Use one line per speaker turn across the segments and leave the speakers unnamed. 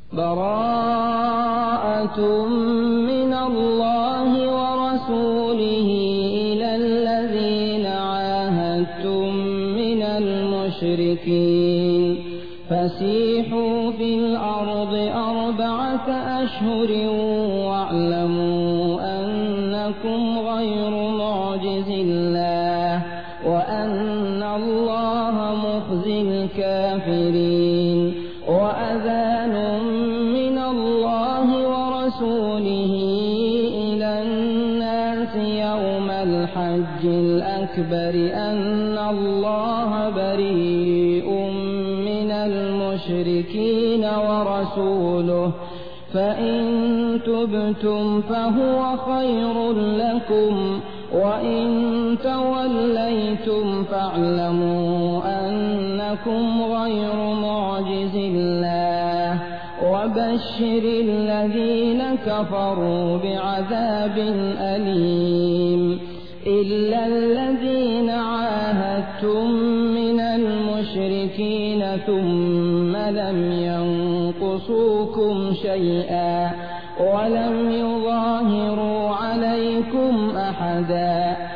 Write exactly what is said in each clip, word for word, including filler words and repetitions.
براءة من الله ورسوله إلى الذين عاهدتم من المشركين فسيحوا في الأرض أربعة أشهر واعلموا أنكم غير معجز الله وأن الله مخزي الكافرين وأذان من الله ورسوله إلى الناس يوم الحج الأكبر أن الله بريء من المشركين ورسوله فإن تبتم فهو خير لكم وإن توليتم فاعلموا أنكم غير معجز الله وبشر الذين كفروا بعذاب أليم إلا الذين عاهدتم من المشركين ثم لم ينقصوكم شيئا ولم يظاهروا عليكم أحدا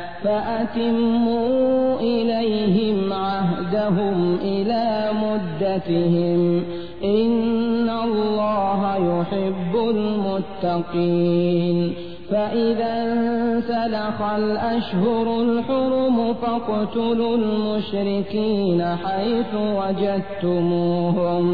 فأتموا إليهم عهدهم إلى مدتهم إن الله يحب المتقين فإذا انسلخ الأشهر الحرم فاقتلوا المشركين حيث وجدتموهم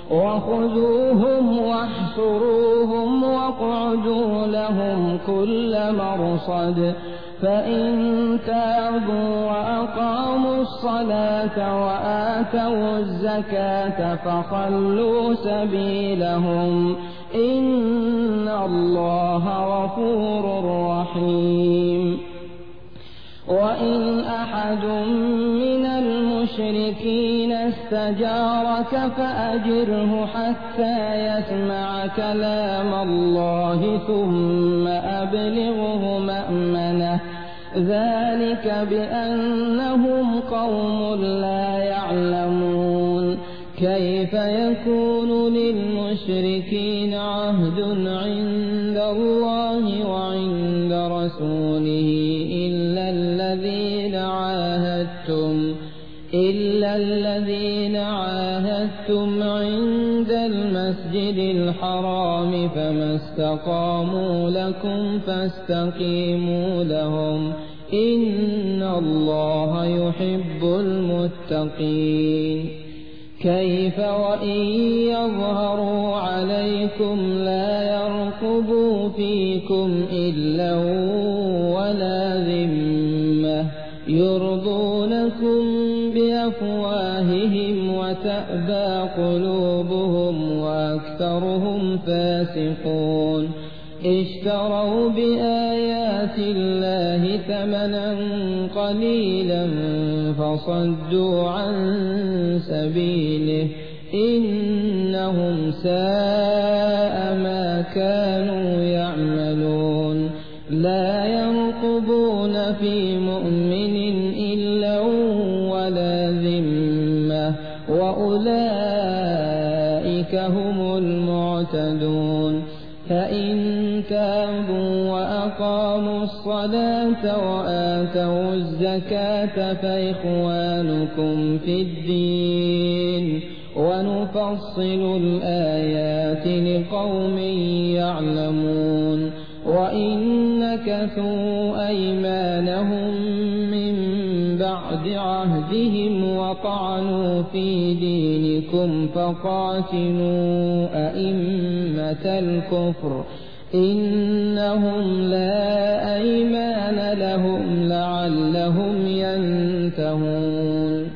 وخذوهم واحصروهم واقعدوا لهم كل مرصد فإن تابوا وأقاموا الصلاة وآتوا الزكاة فخلوا سبيلهم إن الله غفور رحيم وإن أحد من المشركين استجارك فأجره حتى يسمع كلام الله ثم أبلغه مأمنه ذلك بأنهم قوم لا يعلمون كيف يكون للمشركين عهد عند الله وعند رسوله إلا الذين عاهدتم إلا الذين عاهدتم عند المسجد الحرام فما استقاموا لكم فاستقيموا لهم إن الله يحب المتقين كيف وإن يظهروا عليكم لا يرقبوا فيكم إلا ولا ذمة يرضونكم بأفواههم وتأبى قلوبهم وأكثرهم فاسقون اشتروا بآيات الله ثمنا قليلا فصدوا عن سبيله إنهم ساء ما كانوا يعملون لا يرقبون في مؤمن إلا ولا ذمة وأولئك هم المعتدون فإن تابوا وأقاموا الصلاة وآتوا الزكاة فإخوانكم في الدين ونفصل الآيات لقوم يعلمون وإن نكثوا أيمانهم من بعد عهدهم وطعنوا في دينكم فقاتلوا أئمة الكفر إنهم لا أيمان لهم لعلهم ينتهون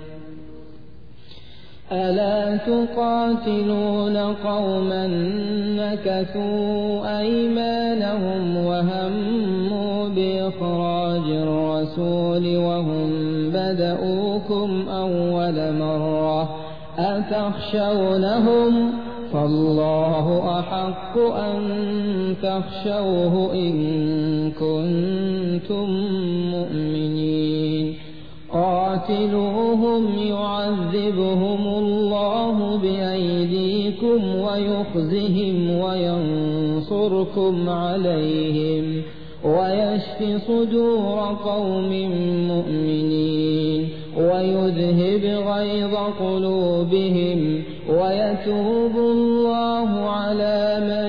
ألا تقاتلون قوما نكثوا أيمانهم وهموا بإخراج الرسول وهم بدؤوكم أول مرة أتخشونهم فالله أحق أن تخشوه إن كنتم مؤمنين قاتلوهم يعذبهم الله بأيديكم ويخزهم وينصركم عليهم ويشف صدور قوم مؤمنين ويذهب غيظ قلوبهم ويتوب الله على من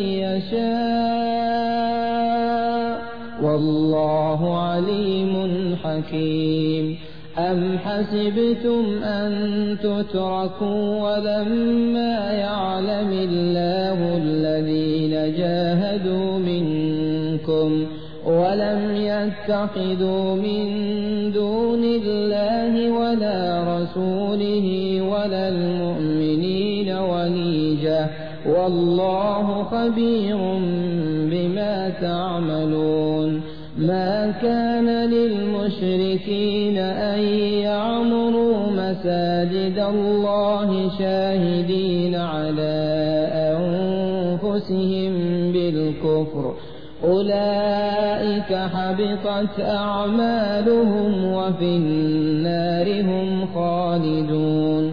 يشاء والله عليم حكيم. أم حسبتم أن تتركوا ولما يعلم الله الذين جاهدوا منكم ولم يتخذوا من دون الله ولا رسوله ولا المؤمنين وليجة والله خبير بما تعملون. ما كان للمشركين أن يعمروا مساجد الله شاهدين على أنفسهم بالكفر أولئك حبطت أعمالهم وفي النار هم خالدون.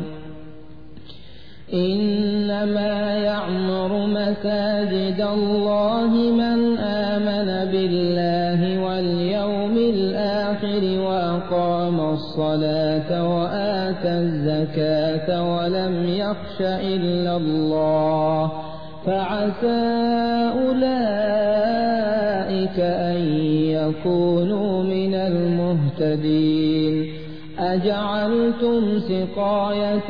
إنما يعمر مساجد الله من آمن بالله واليوم الآخر وأقام الصلاة وآتى الزكاة ولم يخش إلا الله فعسى أولئك أن يكونوا من المهتدين. أجعلتم سقاية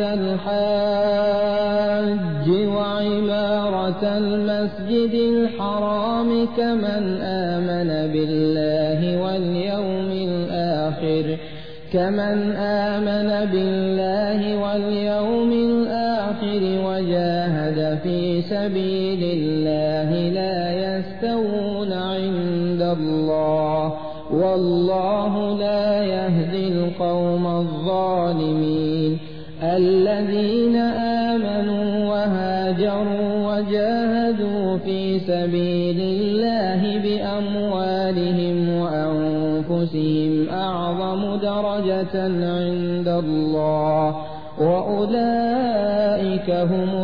الحاج وعمارة المسجد الحرام كمن آمن بالله واليوم الآخر كمن آمن بالله واليوم الآخر وجاهد في سبيل الله لا يستوون عند الله والله لا يهدي القوم الظالمين. الذين آمنوا وهاجروا وجاهدوا في سبيل الله بأموالهم وأنفسهم أعظم درجة عند الله وأولئك هم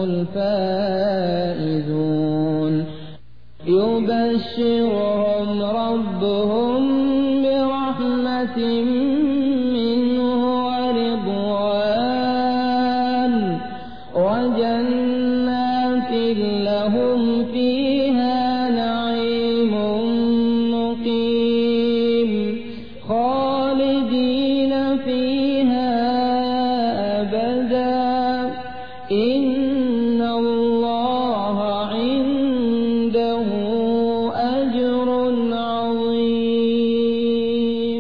الفائزون. يبشرهم ربهم برحمة منه ورضوان وجنات لهم فيها نعيم مقيم خالدين فيها أبدا إن الله عنده أجر عظيم.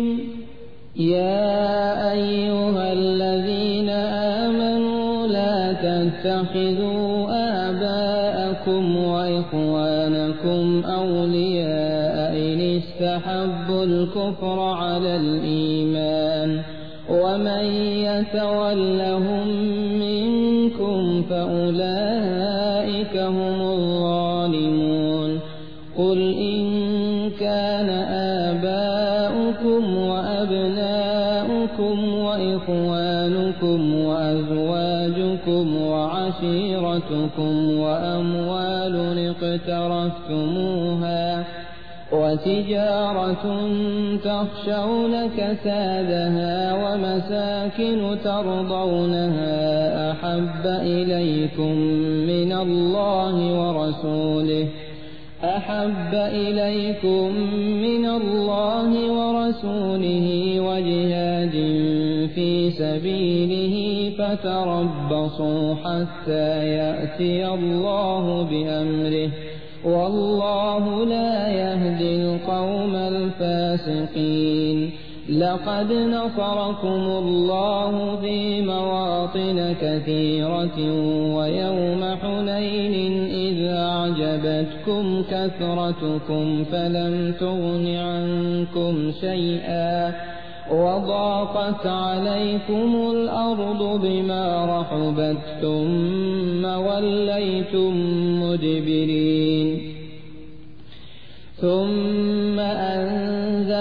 يا أيها الذين آمنوا لا تتخذوا آباءكم وإخوانكم أولياء إن استحبوا الكفر على الإيمان ومن يتولهم منكم فأولئك هم الظالمون. قل إن كان آباؤكم وأبناؤكم وإخوانكم وأزواجكم وعشيرتكم وأموال اقترفتموها وتجارة تخشون كسادها ومساكن ترضونها أحب إليكم من الله ورسوله أحب إليكم من الله ورسوله وجهاد في سبيله فتربصوا حتى يأتي الله بأمره والله لا يهدي القوم الفاسقين. لقد نصركم الله في مواطن كثيرة ويوم حنين إذ أعجبتكم كثرتكم فلم تغن عنكم شيئا وضاقت عليكم الأرض بما رحبت ثم وليتم مدبرين. ثم أنزل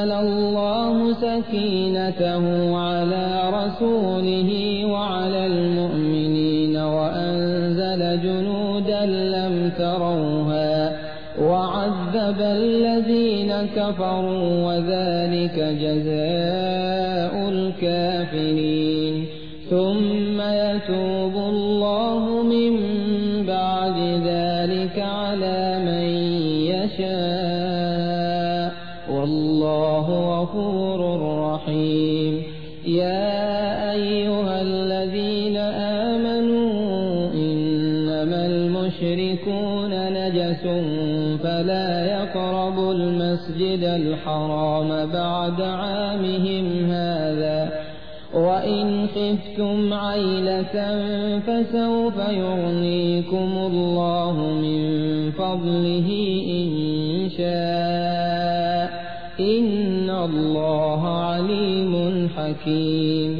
فأنزل الله سكينته على رسوله وعلى المؤمنين وأنزل جنودا لم تروها وعذب الذين كفروا وذلك جزاء الكافرين ثم يتوب الله من بعد ذلك على من يشاء والله غفور رحيم. يا أيها الذين آمنوا إنما المشركون نجس فلا يقربوا المسجد الحرام بعد عامهم هذا وإن خفتم عيلة فسوف يغنيكم الله من فضله إن شاء إن الله عليم حكيم.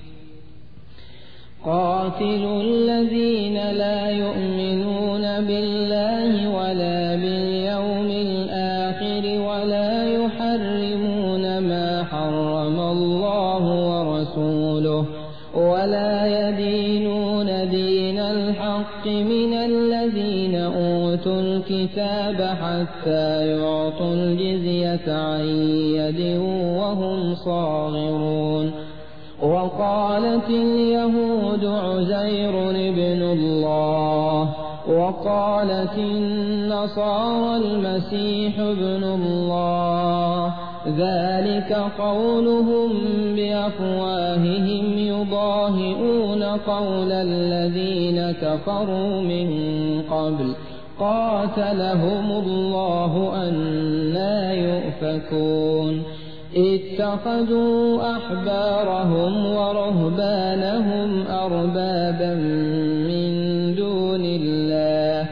قاتلوا الذين لا يؤمنون بالله ولا باليوم الآخر ولا يحرمون ما حرم الله ورسوله ولا يدينون دين الحق من الذين أوتوا الكتاب حتى يعطوا الجزية عن يد وهم صاغرون. وقالت اليهود عزير ابن الله وقالت النصارى المسيح ابن الله ذلك قولهم بأفواههم يضاهئون قول الذين كفروا من قبل قاتلهم الله أنى يؤفكون. اتخذوا أحبارهم ورهبانهم أربابا من دون الله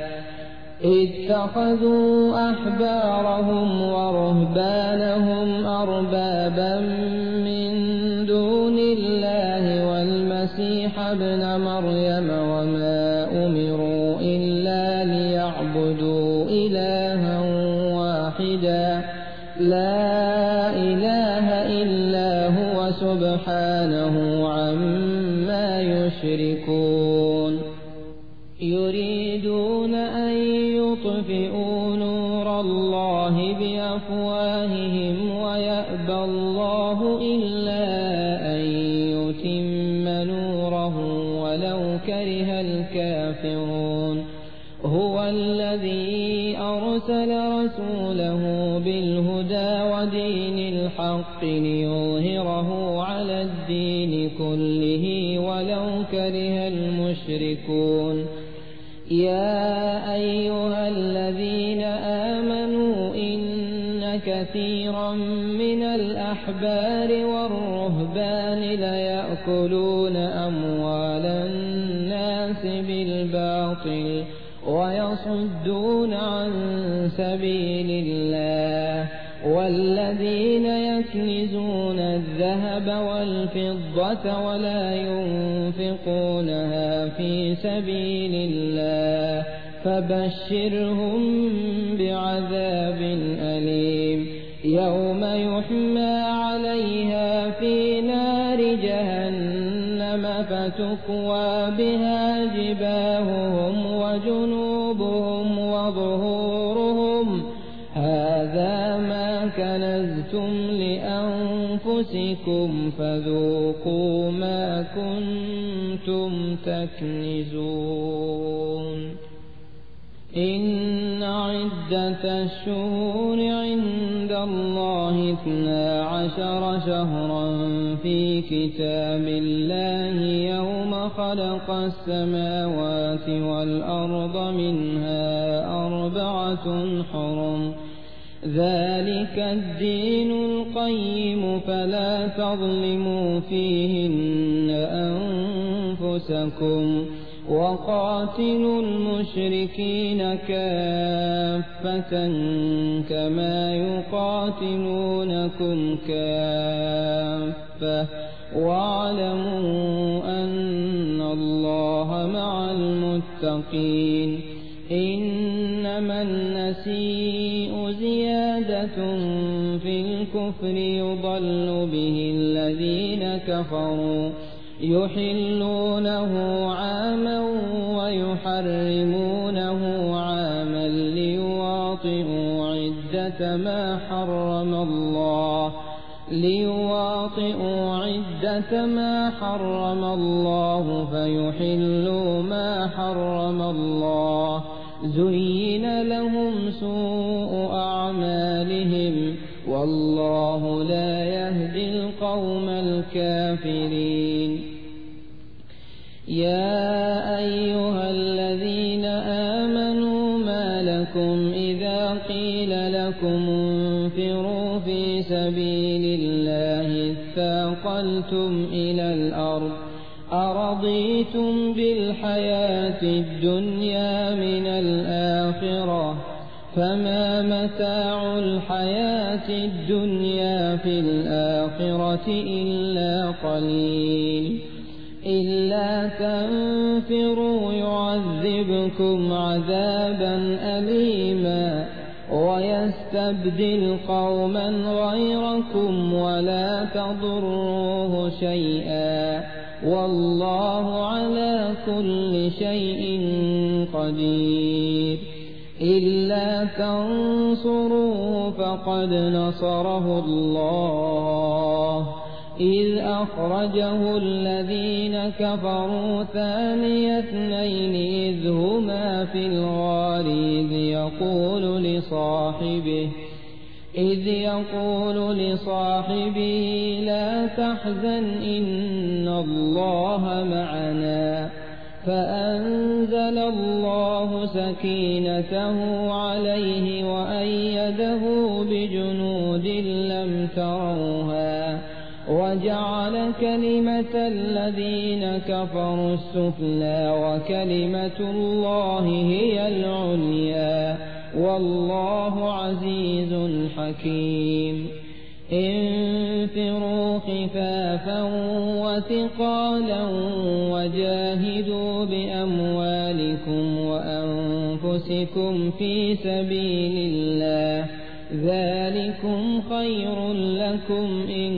اتخذوا أحبارهم ورهبانهم أربابا من دون الله والمسيح ابن مريم وما أمروا إلا ليعبدوا إلها واحدا لا إله إلا هو سبحانه عما يشركون. يريدون أن يطفئوا نور الله بأفواههم ويأبى الله إلا أن يتم نوره ولو كره الكافرون. هو الذي أرسل رسوله بالهدى ودين الحق ليظهره على الدين كله ولو كره المشركون. يا أيها الذين آمنوا إن كثيرا من الأحبار والرهبان ليأكلون أموال الناس بالباطل ويصدون عن سبيل الله والذين يكنزون الذهب والفضة ولا ينفقونها في سبيل الله فبشرهم بعذاب أليم يوم يحمى عليها في نار جهنم فتكوى بها جباههم وجنوبهم وظهورهم هذا ما كنزتم لأنفسكم فذوقوا ما كنتم تكنزون. إن عدة الشهور عند الله اثنا عشر شهرا في كتاب الله يوم خلق السماوات والأرض منها أربعة حرم ذلك الدين القيم فلا تظلموا فيهن أنفسكم وقاتلوا المشركين كافة كما يقاتلونكم كافة واعلموا أن الله مع المتقين. إنما النسيء زيادة في الكفر الكفر يضل به الذين كفروا يحلونه عاما ويحرمونه عاما ليواطئوا عدة ما حرم الله ليواطئوا عدة ما حرم الله فيحلوا ما حرم الله زين لهم سوء أعمالهم والله لا يهدي القوم الكافرين. يا أيها الذين آمنوا ما لكم إذا قيل لكم انفروا في سبيل الله اثاقلتم إلى الأرض أرضيتم بالحياة الدنيا من الآخرة فما متاع الحياة الدنيا في الآخرة إلا قليل إلا تنفروا يعذبكم عذابا أليما ويستبدل قوما غيركم ولا تضروه شيئا والله على كل شيء قدير. إلا تنصروه فقد نصره الله إذ أخرجه الذين كفروا ثاني اثنين إذ هما في الغار إذ يقول لصاحبه إذ يقول لصاحبه لا تحزن إن الله معنا فأنزل الله سكينته عليه وأيده بجنود لم تروها وجعل كلمة الذين كفروا السفلى وكلمة الله هي العليا والله عزيز حكيم. انفروا خفافا وثقالا وجاهدوا بأموالكم وأنفسكم في سبيل الله ذلكم خير لكم إن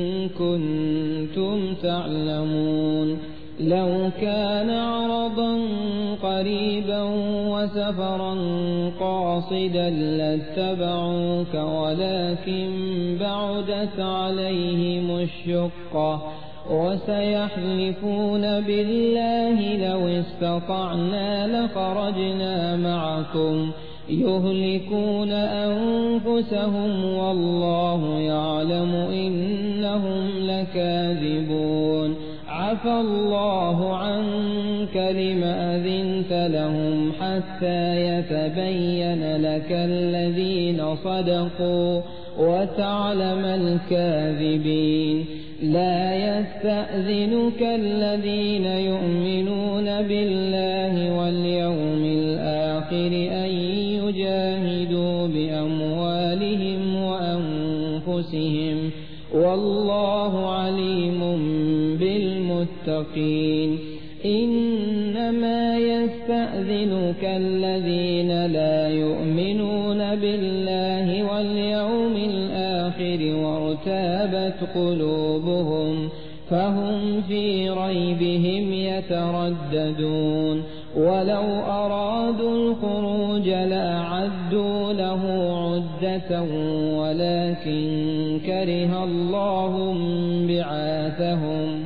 كنتم تعلمون. لو كان عرضا قريبا وسفرا قاصدا لاتبعوك ولكن بعدت عليهم الشقة وسيحلفون بالله لو استطعنا لخرجنا معكم يهلكون أنفسهم والله يعلم إنهم لكاذبون. عفى الله عنك لم أذنت لهم حتى يتبين لك الذين صدقوا وتعلم الكاذبين. لا يستأذنك الذين يؤمنون بالله واليوم الآخر أن يجاهدوا بأموالهم وأنفسهم والله عليم بالمتقين. إنما يستأذنك الذين لا يؤمنون بالله واليوم الآخر وارتابت قلوبهم فهم في ريبهم يترددون. ولو أرادوا الخروج لأعدوا له عدة ولكن كره الله بعاثهم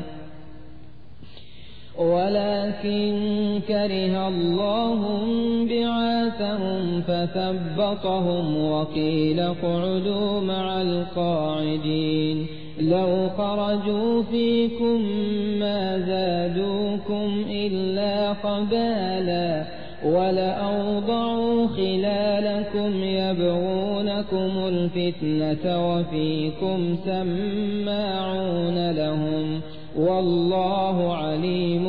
ولكن كره الله بعاثهم فثبطهم وقيل اقعدوا مع القاعدين. لو خرجوا فيكم ما زادوكم إلا خبالا ولأوضعوا خلالكم يبغونكم الفتنة وفيكم سماعون لهم والله عليم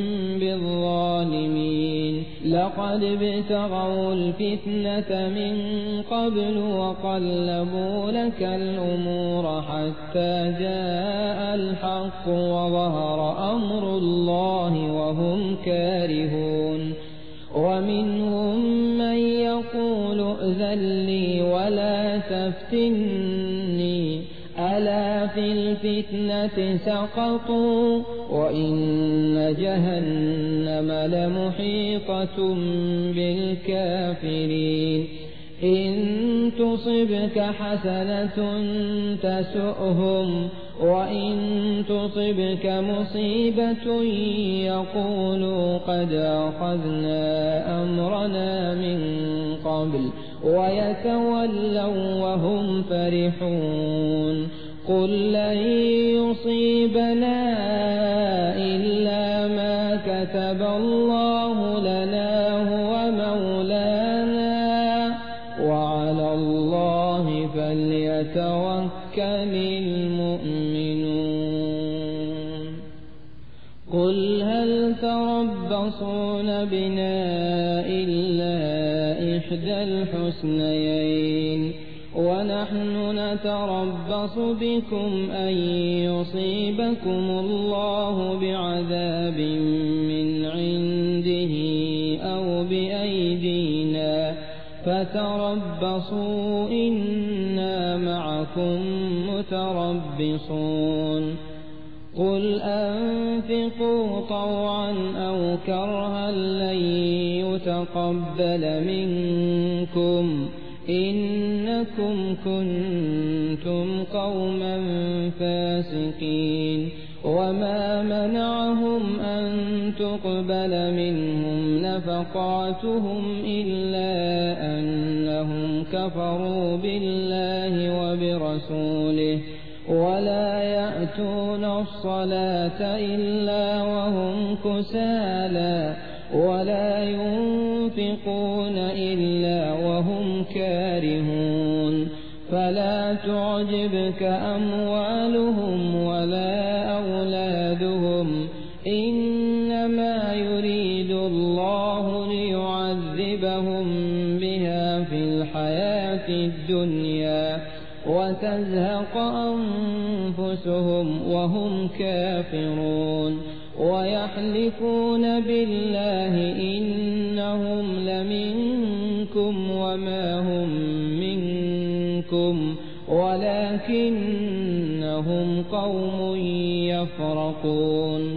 بالظالمين. لقد ابتغوا الفتنة من قبل وقلبوا لك الأمور حتى جاء الحق وظهر أمر الله وهم كارهون. ومنهم من يقول ائذن لي ولا تفتني في الفتنة سقطوا وإن جهنم لمحيطة بالكافرين إن تصبك حسنة تسؤهم وإن تصبك مصيبة يقولوا قد أخذنا أمرنا من قبل ويتولوا وهم فرحون قل لن يصيبنا إلا ما كتب الله لنا هو مولانا وعلى الله فليتوكل المؤمنون قل هل تربصون بنا إلا إحدى الحسنيين ونحن نتربص بكم أن يصيبكم الله بعذاب من عنده أو بأيدينا فتربصوا إنا معكم متربصون قل أنفقوا طوعا أو كرها لن يتقبل منكم إنكم كنتم قوما فاسقين وما منعهم أن تقبل منهم نفقاتهم إلا أنهم كفروا بالله وبرسوله ولا يأتون الصلاة إلا وهم كسالى ولا ينفقون إلا وهم كارهون فلا تعجبك أموالهم ولا أولادهم إنما يريد الله ليعذبهم بها في الحياة الدنيا وتزهق أنفسهم وهم كافرون ويحلفون بالله إنهم لمنكم وما هم منكم ولكنهم قوم يفرقون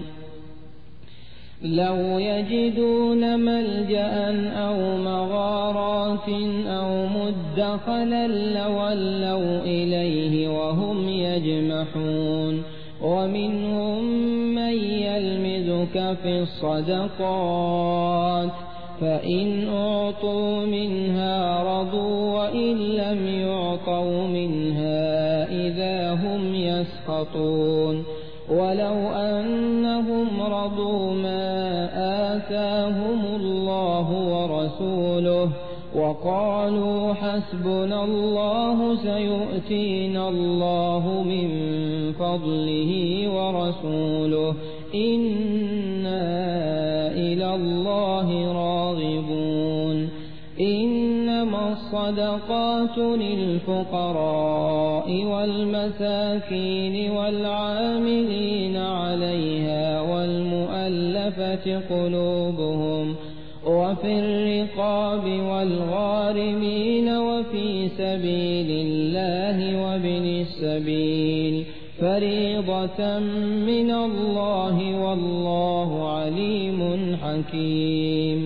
لو يجدون ملجأ أو مغارات أو مدخلا لولوا إليه وهم يجمحون ومنهم من يلمزك في الصدقات فإن أعطوا منها رضوا وإن لم يعطوا منها إذا هم يسخطون ولو أنهم رضوا ما آتاهم الله ورسوله وقالوا حسبنا الله سيؤتينا الله من فضله ورسوله إنا إلى الله راغبون إنما الصدقات للفقراء والمساكين والعاملين عليها والمؤلفة قلوبهم وفي الرقاب والغارمين وفي سبيل الله وابن السبيل فريضة من الله والله عليم حكيم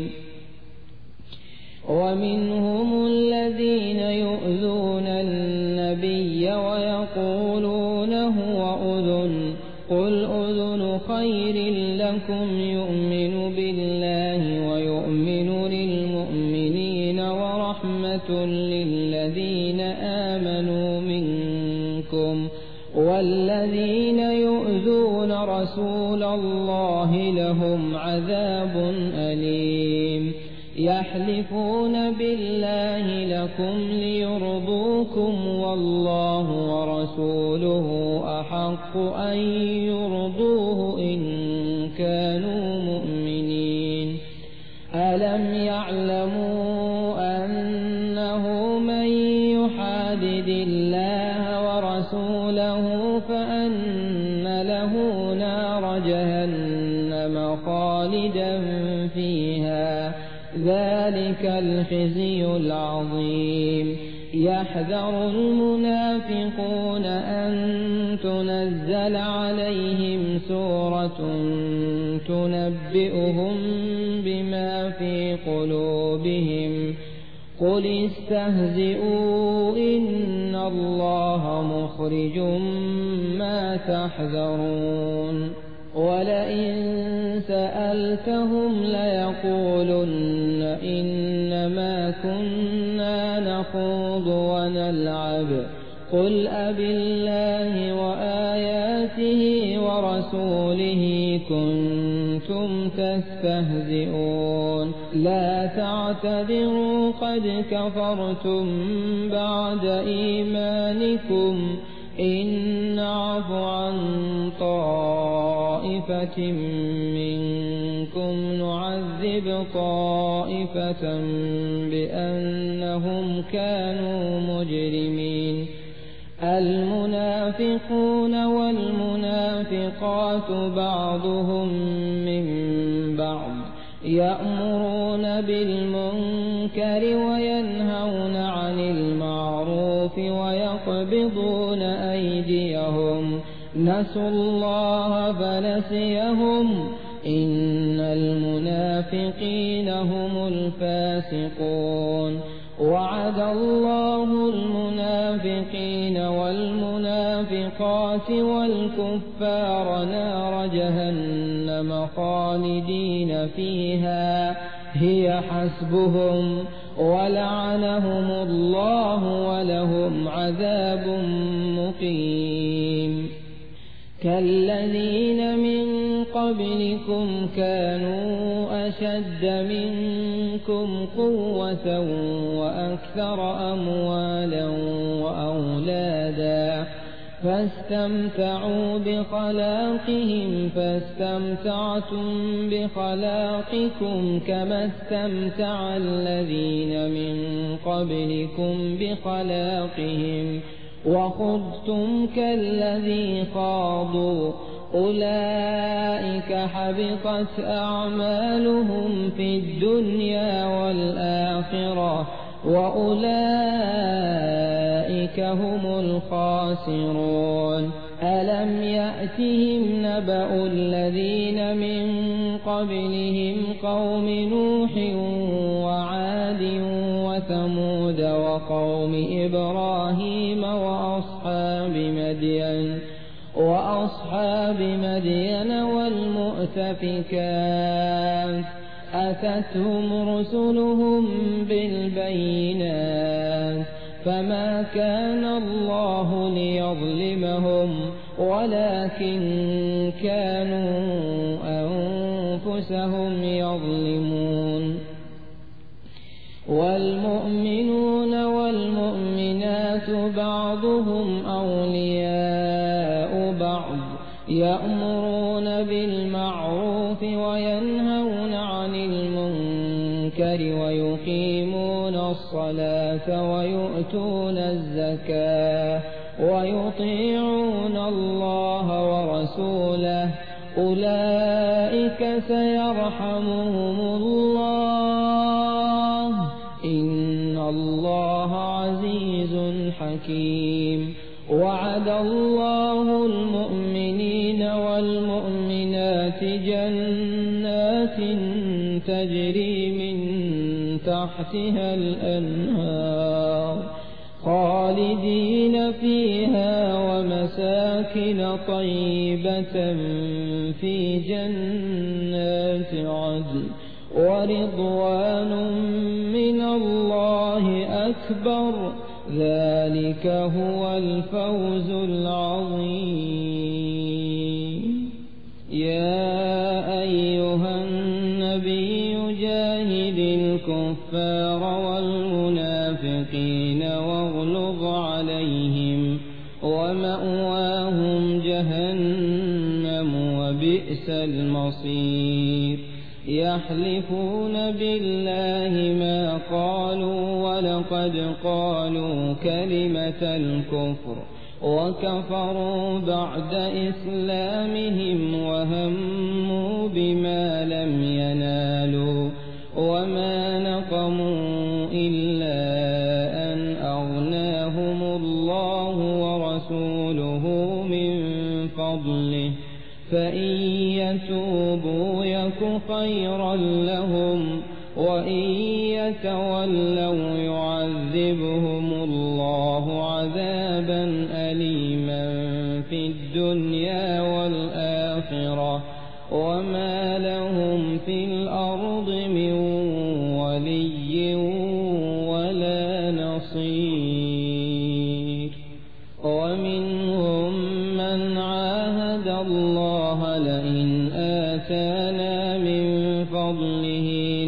ومنهم الذين يؤذون النبي ويقولون هو أذن قل أذن خير لكم يؤمن بالله ويؤمن للمؤمنين ورحمة للذين آمنوا منكم والذين يؤذون رسول الله لهم عذاب أليم يحلفون بالله لكم ليرضوكم والله ورسوله أحق أن يرضوه إن كانوا مؤمنين ألم يعلموا أنه من يحادد الله ورسوله فأن له نار جهنم خالدا فيها ذلك الخزي العظيم. يحذر المنافقون أن تنزل عليهم سورة تنبئهم بما في قلوبهم قل استهزئوا إن الله مخرج ما تحذرون. ولئن سألتهم ليقولن إنما كنا نخوض ونلعب قل أبالله وآياته ورسوله كنتم تستهزئون لا تعتذروا قد كفرتم بعد إيمانكم إن نعف عن طائفة منكم نعذب طائفة بأنهم كانوا مجرمين. المنافقون والمنافقات بعضهم من بعض يأمرون بالمنكر وينهون عن المعروف ويقبضون أيديهم نسوا الله فنسيهم إن المنافقين هم الفاسقون. وعد الله المنافقين والمنافقات والكفار نار جهنم خالدين فيها هي حسبهم ولعنهم الله ولهم عذاب مقيم. كالذين من قبلكم كانوا أشد منكم قوة وأكثر أموالا وأولادا فاستمتعوا بخلاقهم فاستمتعتم بخلاقكم كما استمتع الذين من قبلكم بخلاقهم وخضتم كالذي خاضوا أولئك حبطت أعمالهم في الدنيا والآخرة وأولئك هم الخاسرون. ألم يأتهم نبأ الذين من قبلهم قوم نوح وعاد وثمود وقوم إبراهيم وأصحاب مدين وأصحاب مدين والمؤتفكات أتتهم رسلهم بالبينات فما كان الله ليظلمهم ولكن كانوا أنفسهم يظلمون. والمؤمنون والمؤمنات بعضهم أولياء بعض يأمرون بالمعروف وينهون عن المنكر ويقيمون الصلاة ويؤتون الزكاة ويطيعون الله ورسوله أولئك سيرحمهم الله إن الله عزيز حكيم. وعد الله المؤمنين والمؤمنات جنات تجري من تحتها الأنهار خالدين فيها ومساكن طيبة في جنات عدن ورضوان من الله أكبر ذلك هو الفوز العظيم. يا أيها النبي جاهد الكفار والمنافقين واغلظ عليهم ومأواهم جهنم وبئس المصير. يحلفون بالله ما قالوا ولقد قالوا كلمة الكفر وكفروا بعد إسلامهم وهموا بما لم ينالوا وما نقموا إلا أن أغناهم الله ورسوله من فضله فإن يتوبوا يك خيرا لهم وإن يتولوا يعذبهم الله عذابا أليما في الدنيا والآخرة وما لهم في الأرض من ولي ولا نصير. ومنهم من عاهد الله لئن آتانا من فضله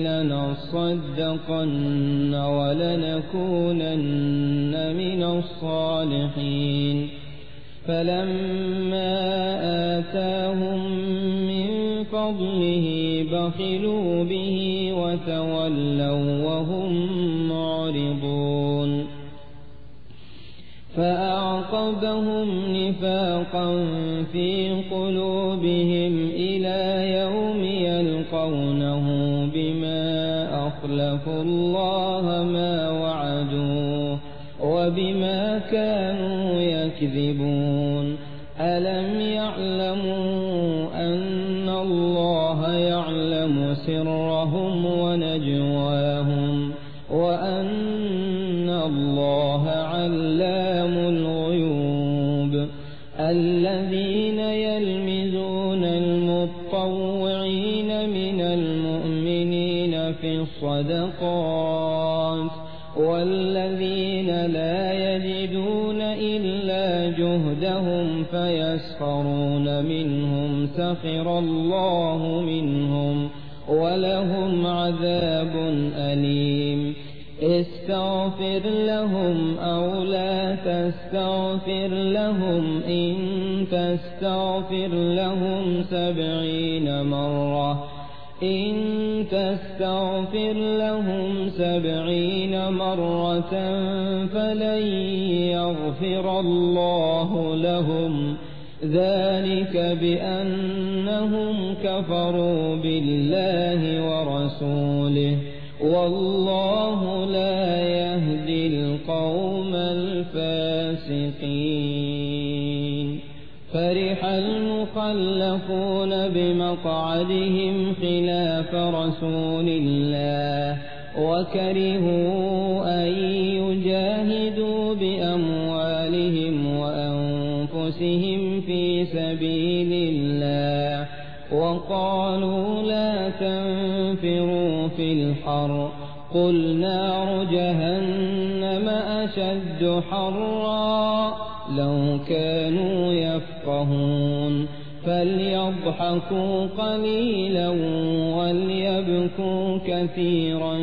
لنصدقن ولنكونن من الصالحين فلما آتاهم من فضله بخلوا به وتولوا وهم معرضون فأعقبهم نفاقا في قلوبهم إلى يوم يلقونه بما أخلفوا الله ما وعدوه وبما كانوا يكذبون. ألم يعلموا أن الله يعلم سرهم ونجواهم وأن الله علام الغيوب. الذين يلمزون المطوعين من المؤمنين في الصدقات والذين لا يجدون إلا جهدهم فيسخرون منهم سخر الله منهم ولهم عذاب أليم. استغفر لهم أو لا تستغفر لهم إن تستغفر لهم سبعين مرة إن تستغفر لهم سبعين مرة فلن يغفر الله لهم ذلك بأنهم كفروا بالله ورسوله والله لا يهدي القوم الفاسقين. فرح المخلفون بمقعدهم خلاف رسول الله وكرهوا أن يجاهدوا بأموالهم وأنفسهم في سبيل الله وقالوا لا تنفروا في الحر قل نار جهنم أشد حرا لو كانوا يفقهون. فليضحكوا قليلا وليبكوا كثيرا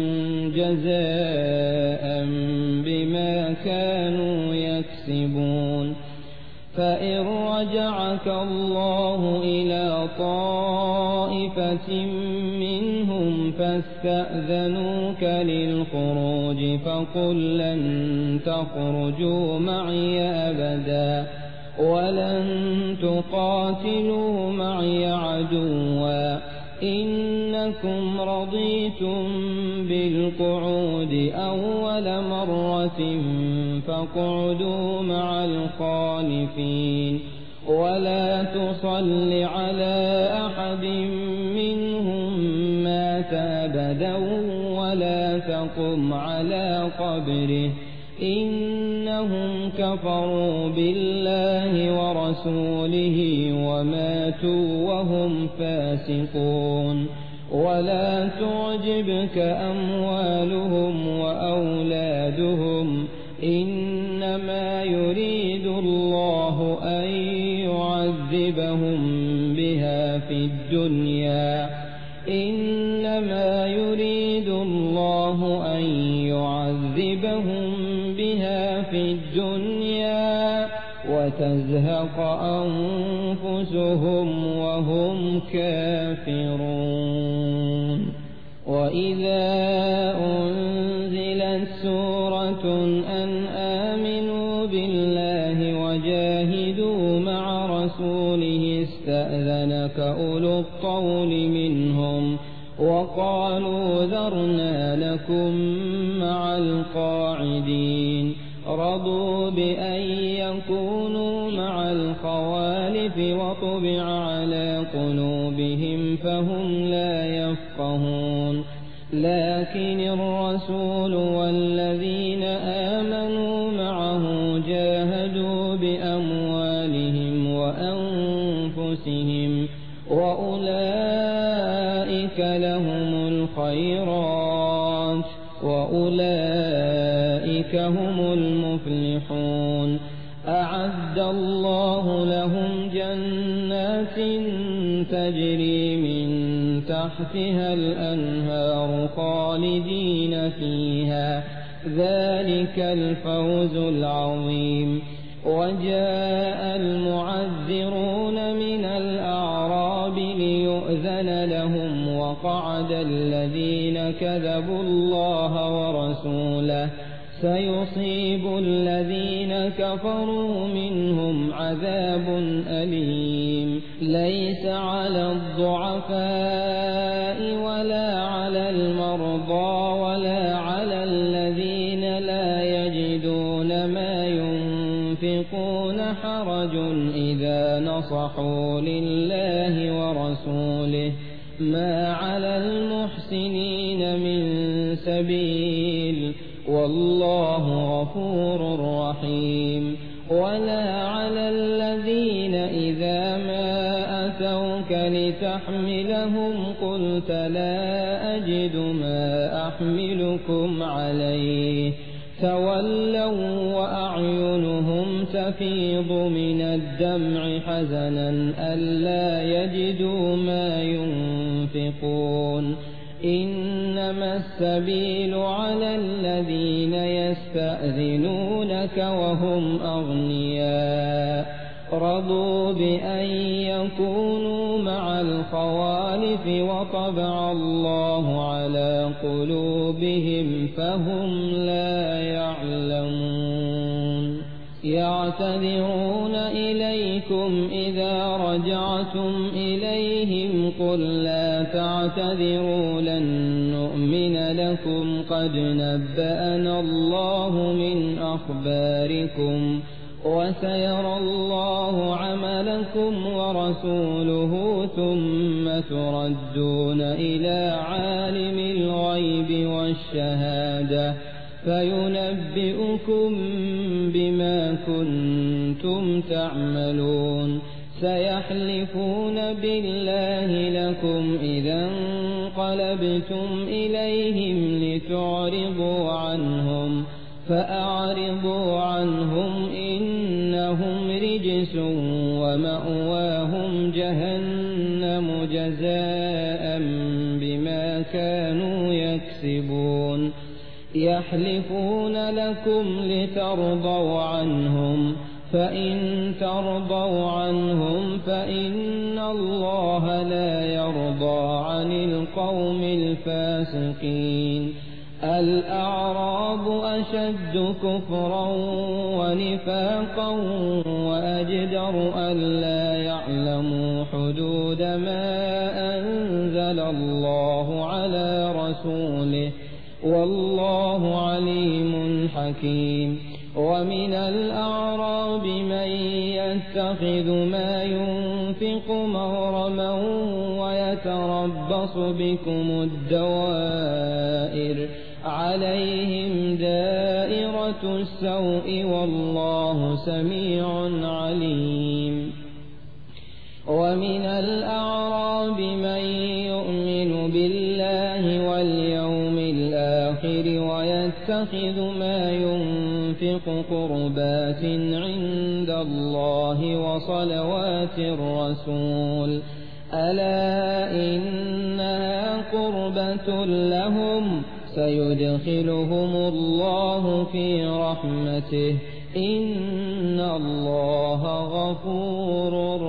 جزاء بما كانوا يكسبون. فإن رجعك الله إلى طائفة منهم فاستأذنوك للخروج فقل لن تخرجوا معي أبدا ولن تقاتلوا معي عدوا إنكم رضيتم بالقعود أول مرة فاقعدوا مع الخالفين ولا تصل على أحد منهم مات أبدا ولا تقم على قبره إنهم كفروا بالله ورسوله وماتوا وهم فاسقون. ولا تعجبك أموالهم وأولادهم إنما يريد الله أن يعذبهم بها في الدنيا إنما يريد الله أن يعذبهم بها في الدنيا وتزهق أنفسهم وهم كافرون. وإذا أنزلت سورة أن آمنوا بالله وجاهدوا مع رسوله استأذنك أولو الطول منهم وقالوا ذرنا لكم مع فهم لا يفقهون لكن الرسول والذين آمنوا معه جاهدوا بأموالهم وأنفسهم وأولئك لهم الخيرات وأولئك هم المفلحون أعد الله لهم جنات تجري من تحتها الأنهار خالدين فيها ذلك الفوز العظيم وجاء المعذرون من الأعراب ليؤذن لهم وقعد الذين كذبوا الله ورسوله سيصيب الذين كفروا منهم عذاب أليم ليس على الضعفاء ولا على المرضى ولا على الذين لا يجدون ما ينفقون حرج إذا نصحوا لله ورسوله ما على المحسنين من سبيل والله غفور رحيم ولا على الذين إذا ما أتوك لتحملهم قلت لا أجد ما أحملكم عليه تولوا وأعينهم تفيض من الدمع حزنا ألا يجدوا ما ينفقون إنما السبيل على الذين يستأذنونك وهم أغنياء رضوا بأن يكونوا مع الخوالف وطبع الله على قلوبهم فهم لا يعلمون يعتذرون إليكم إذا رجعتم إليهم قل لا تعتذروا لن نؤمن لكم قد نبأنا الله من أخباركم وسيرى الله عملكم ورسوله ثم تردون إلى عالم الغيب والشهادة فينبئكم بما كنتم تعملون سيحلفون بالله لكم إذا انقلبتم إليهم لتعرضوا عنهم فأعرضوا عنهم إنهم رجس ومأواهم جهنم جزاء بما كانوا يكسبون يحلفون لكم لترضوا عنهم فإن ترضوا عنهم فإن الله لا يرضى عن القوم الفاسقين الأعراب أشد كفرا ونفاقا وأجدر ألا يعلموا حدود ما أنزل الله على رسوله والله عليم حكيم ومن الأعراب من يتخذ ما ينفق مغرما ويتربص بكم الدوائر عليهم دائرة السوء والله سميع عليم ومن الأعراب من يؤمن بالله واليوم الآخر ويتخذ ما ينفق قربات عند الله وصلوات الرسول ألا إنها قربة لهم سيدخلهم الله في رحمته إن الله غفور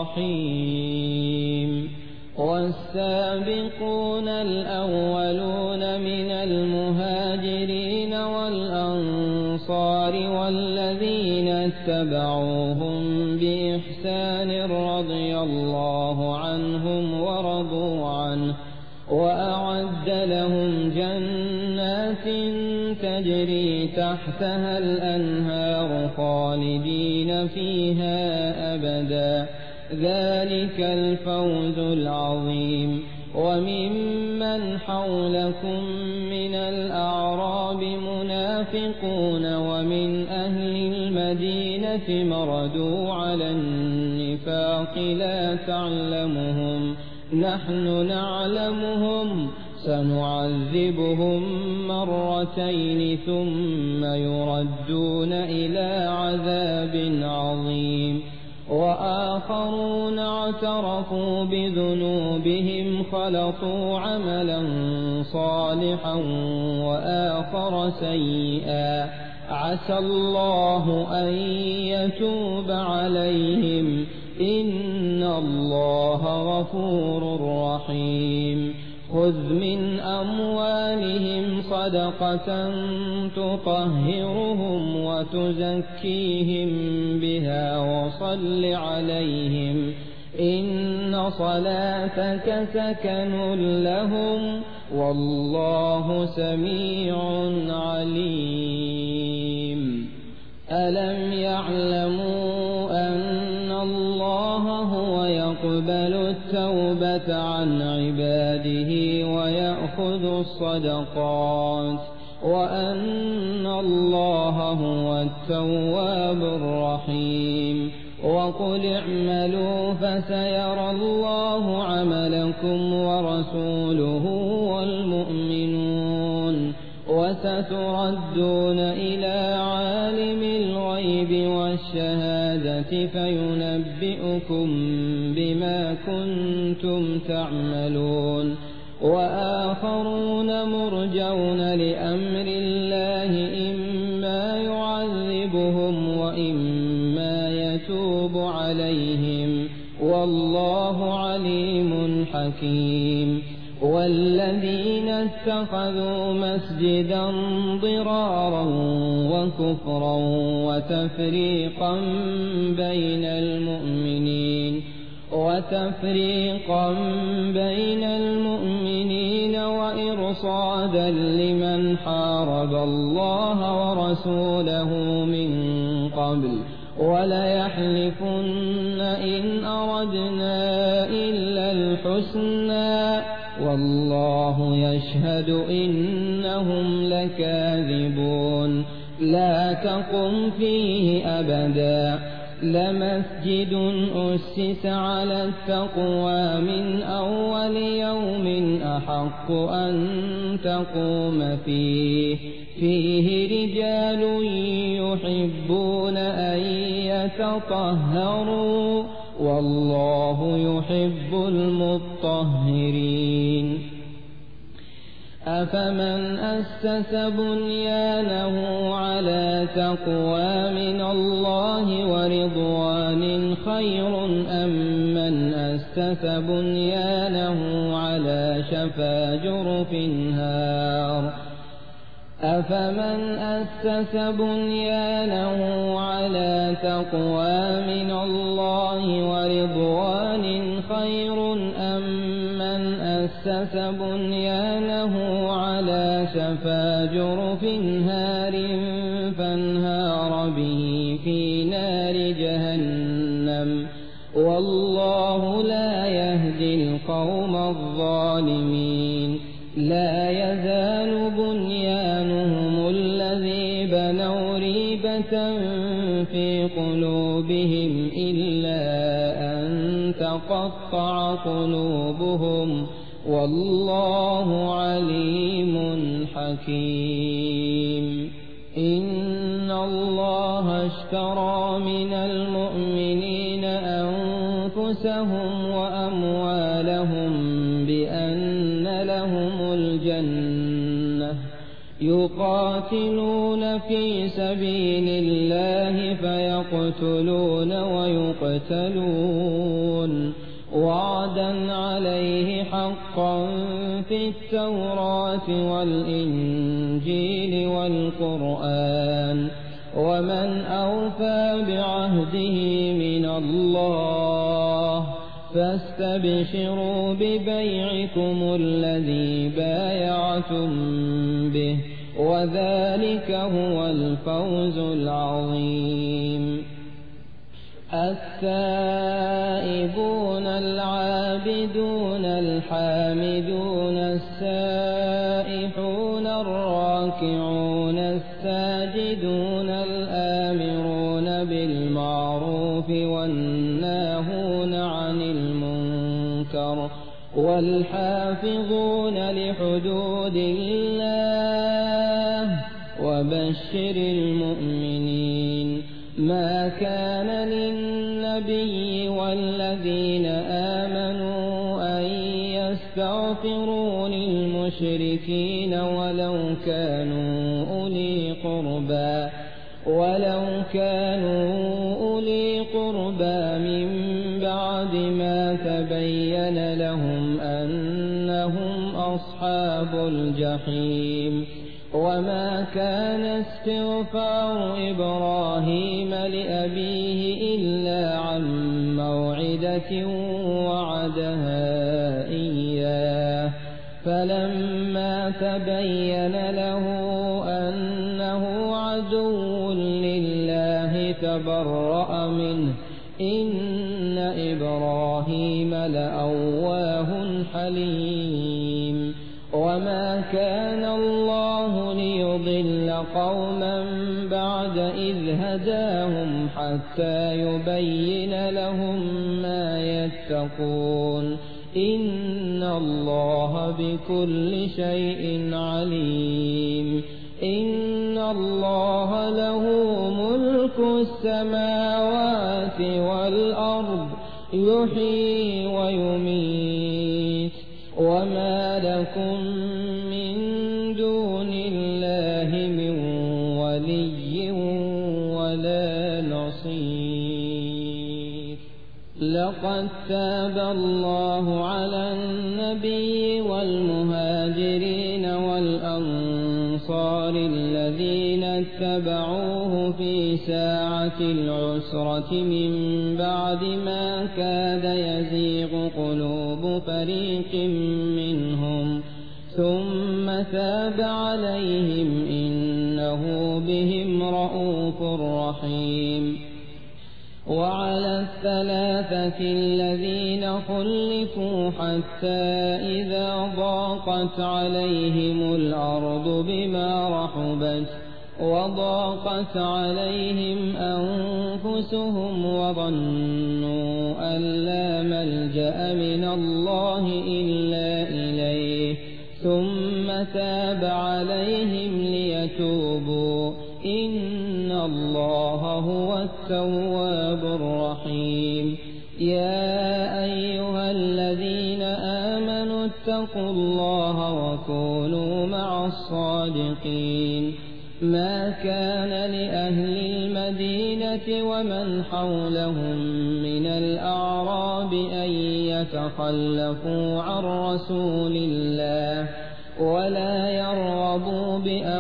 رحيم والسابقون الأولون من المهاجرين والأنصار والذين اتبعوهم بإحسان رضي الله عنهم ورضوا عنه وأعد لهم جنات تجري تحتها الأنهار خالدين فيها أبدا ذلك الفوز العظيم. وممن حولكم من الأعراب منافقون ومن أهل المدينة مردوا على النفاق لا تعلمهم نحن نعلمهم سنعذبهم مرتين ثم يردون إلى عذاب عظيم. وآخرون اعترفوا بذنوبهم خلطوا عملا صالحا وآخر سيئا عسى الله أن يتوب عليهم إن الله غفور رحيم. خذ من أموالهم صدقة تطهرهم وتزكيهم بها وصل عليهم إن صلاتك سكن لهم والله سميع عليم. ألم يعلموا أن الله هو يقبل التوبة عن عباده ويأخذ الصدقات وأن الله هو التواب الرحيم. وقل اعملوا فسيرى الله عملكم ورسوله والمؤمنون وستردون إلى عالم الغيب والشهادة فينبئكم بما كنتم تعملون. وآخرون مرجون لأمر الله إما يعذبهم وإما يتوب عليهم والله عليم حكيم. والذين اتخذوا مسجدا ضرارا وكفرا وتفريقا بين المؤمنين وتفريقا بين المؤمنين وإرصادا لمن حارب الله ورسوله من قبل وليحلفن إن أردنا إلا الحسنى والله يشهد إنهم لكاذبون. لا تقم فيه أبدا لمسجد أسس على التقوى من أول يوم أحق أن تقوم فيه فيه رجال يحبون أن يتطهروا والله يحب المطهرين. أفمن أسس بنيانه على تقوى من الله ورضوان خير أم من أسس بنيانه على شفا جرف هار أفمن أسس بنيانه على تقوى من الله ورضوان خير أم من أسس بنيانه على شفا جرف هار فانهار به في نار جهنم والله لا يهدي القوم الظالمين. لا يزال بنيانهم الذي بنوا ريبة في قلوبهم إلا أن تقطع قلوبهم والله عليم حكيم. إن الله اشترى من المؤمنين أنفسهم وأموالهم بأن لهم الجنة يقاتلون في سبيل الله فيقتلون ويقتلون وعدا عليه حقا في التوراة والإنجيل والقرآن ومن أوفى بعهده من الله فاستبشروا ببيعكم الذي بايعتم به وذلك هو الفوز العظيم. التائبون العابدون الحامدون السائحون الراكعون الساجدون الآمرون بالمعروف والناهون عن المنكر والحافظون لحدود الله وبشر المؤمنين. ما كان للنبي والذين آمنوا أن يستغفروا للمشركين ولو كانوا أولي قربى ولو كانوا أولي قربى من بعد ما تبين لهم أنهم أصحاب الجحيم. وما كان استغفار إبراهيم لأبيه إلا عن موعدة وعدها إياه فلما تبين له أنه عدو لله تبرأ منه إن إبراهيم لأواه حليم. وما كان الله ليضل قوما بعد إذ هداهم حتى يبين لهم ما يتقون إن الله بكل شيء عليم. إن الله له ملك السماوات والأرض يحيي ويميت وما لكم من دون الله من ولي ولا نصير. لقد تاب الله على النبي والمهاجرين والأنصار الذين اتبعوه في ساعة العسرة من بعد ما كاد يزيغ قلوب فريق منهم ثم تاب عليهم إنه بهم رءوف رحيم. وعلى الثلاثة الذين خلفوا حتى إذا ضاقت عليهم الأرض بما رحبت وضاقت عليهم أنفسهم وظنوا أن لا ملجأ من الله إلا إليه ثم تاب عليهم ليتوبوا إن الله هو التواب الرحيم. يا أيها الذين آمنوا اتقوا الله وكونوا مع الصادقين. ما كان لأهل المدينة ومن حولهم من الأعراب أن يتخلفوا عن رسول الله ولا يرغبوا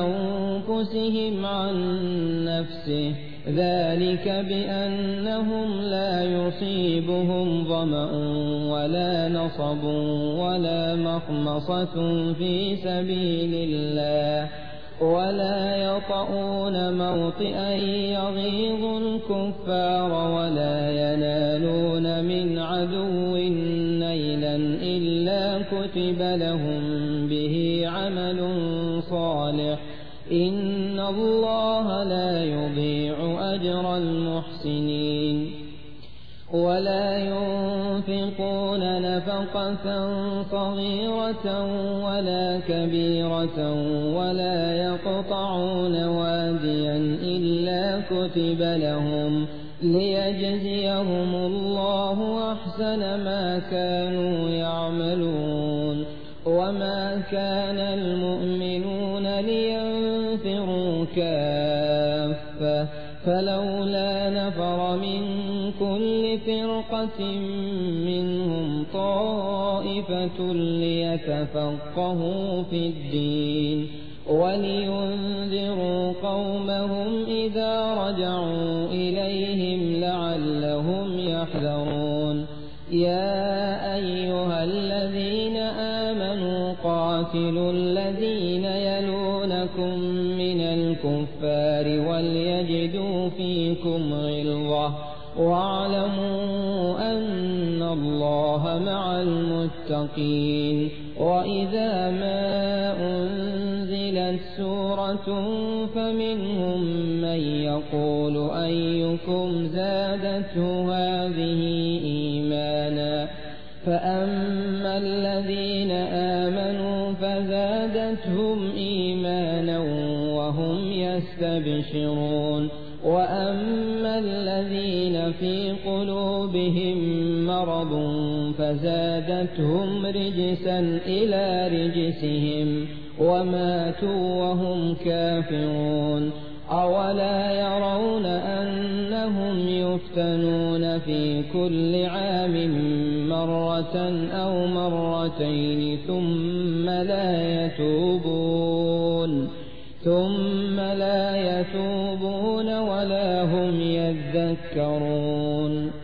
بأنفسهم عن نفسه ذلك بأنهم لا يصيبهم ظمأ ولا نصب ولا مخمصة في سبيل الله ولا يطؤون موطئا يغيظ الكفار ولا ينالون من عدو نيلا إلا كتب لهم به عمل صالح إن الله لا يضيع أجر المحسنين. ولا ينفقون نفقة صغيرة ولا كبيرة ولا يقطعون واديا إلا كتب لهم ليجزيهم الله أحسن ما كانوا يعملون. وما كان المؤمنون لينفروا كافة فلولا نفر من كل فرقة منهم طائفة ليتفقهوا في الدين ولينذروا قومهم إذا رجعوا إليهم لعلهم يحذرون. يا أيها الذين آمنوا قاتلوا الذين يلونكم من الكفار وليجدوا فيكم غلظة واعلموا أن الله مع المتقين. وإذا ما أنزلت سورة فمنهم من يقول أيكم زادته هذه إيمانا فأما الذين آمنوا فزادتهم إيمانا وهم يستبشرون وأما الذين في قلوبهم مرض فزادتهم رجسا إلى رجسهم وماتوا وهم كافرون. أولا يرون أنهم يفتنون في كل عام مرة أو مرتين ثم لا يتوبون ثم لا يتوبون ولا هم يذكرون.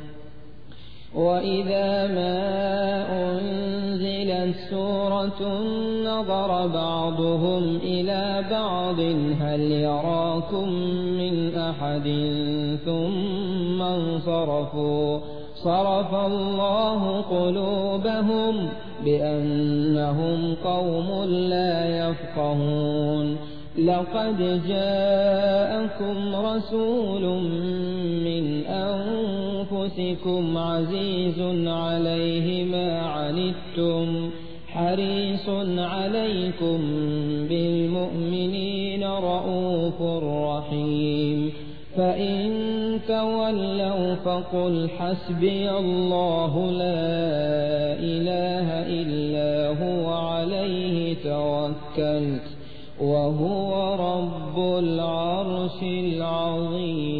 وإذا ما أنزلت سورة نظر بعضهم إلى بعض هل يراكم من أحد ثم انصرفوا صرف الله قلوبهم بأنهم قوم لا يفقهون. لقد جاءكم رسول من أنفسكم عزيز عليه ما عنتم حريص عليكم بالمؤمنين رؤوف رحيم. فإن تولوا فقل حسبي الله لا إله إلا هو عليه توكلت وهو رب العرش العظيم.